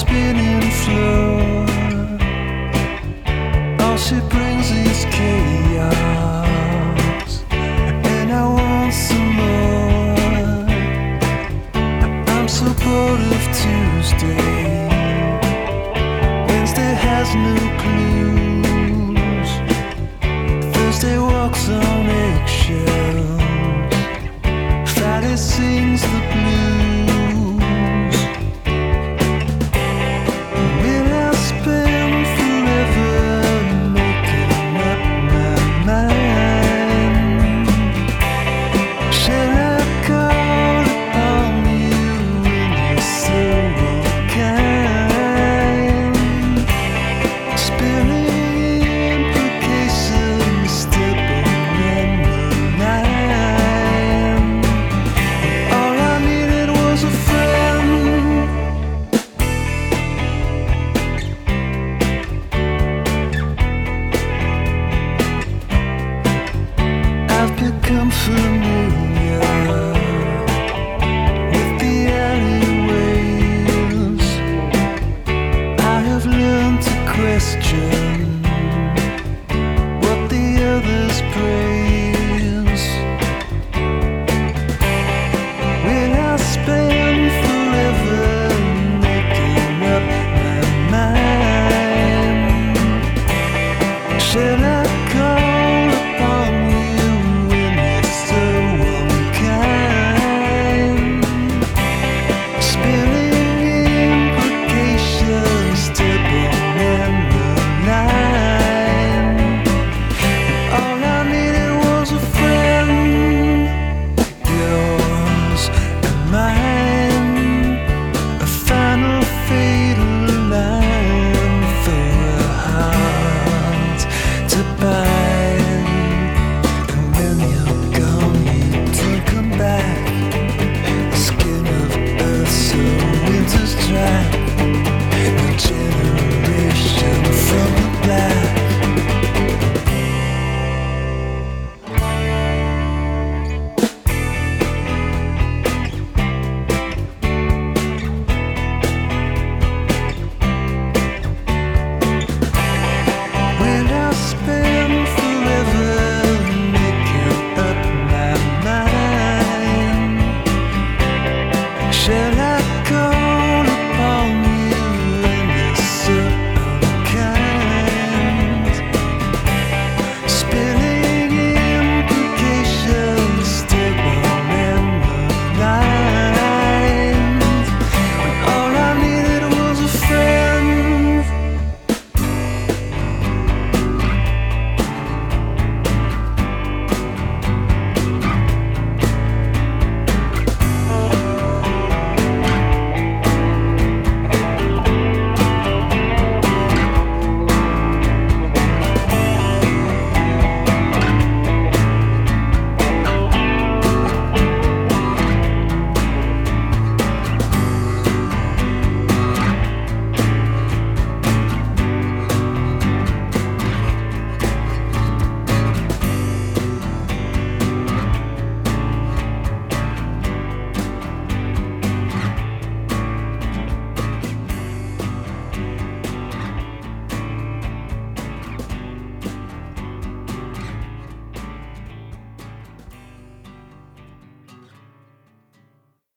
spinning floor. All she brings is chaos, and I want some more. I'm so bored of Tuesday. Wednesday has no clues. Thursday walks on eggshells. Friday sings the blues. Will I spend forever making up my mind? Shall I call upon you when you're so kind? Spilling implications, stepping in the line. All I needed was a friend. I've become familiar with the alleyways. I have learned to question